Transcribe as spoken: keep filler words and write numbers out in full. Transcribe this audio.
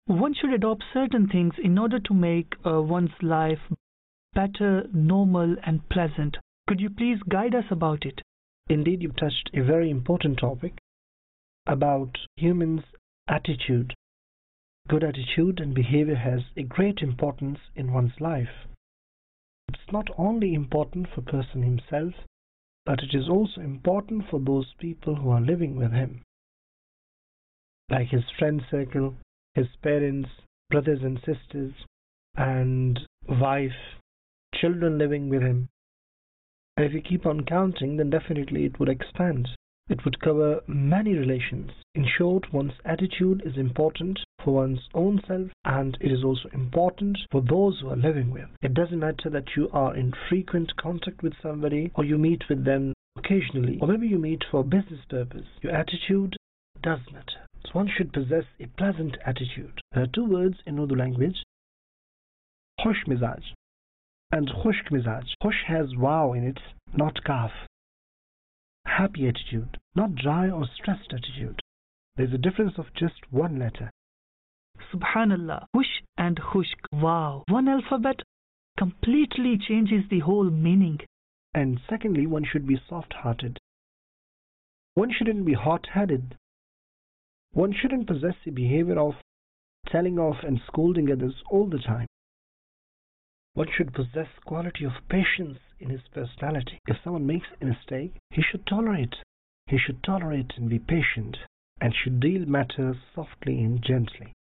One should adopt certain things in order to make uh, one's life better, normal, and pleasant. Could you please guide us about it? Indeed, you've touched a very important topic about humans' attitude. Good attitude and behavior has a great importance in one's life. It's not only important for person himself, but it is also important for those people who are living with him, like his friend circle, his parents, brothers and sisters, and wife, children living with him. And if you keep on counting, then definitely it would expand. It would cover many relations. In short, one's attitude is important for one's own self, and it is also important for those who are living with. It doesn't matter that you are in frequent contact with somebody, or you meet with them occasionally, or maybe you meet for business purpose. Your attitude does matter. So one should possess a pleasant attitude. There are two words in Urdu language, khush mizaj and khushk mizaj. Khush has waw in it, not kaf. Happy attitude, not dry or stressed attitude. There's a difference of just one letter. Subhanallah, Hush and Khushk. Wow, one alphabet completely changes the whole meaning. And secondly, one should be soft-hearted. One shouldn't be hot-headed. One shouldn't possess the behavior of telling off and scolding others all the time. One should possess quality of patience in his personality. If someone makes a mistake, he should tolerate. He should tolerate and be patient, and should deal matters softly and gently.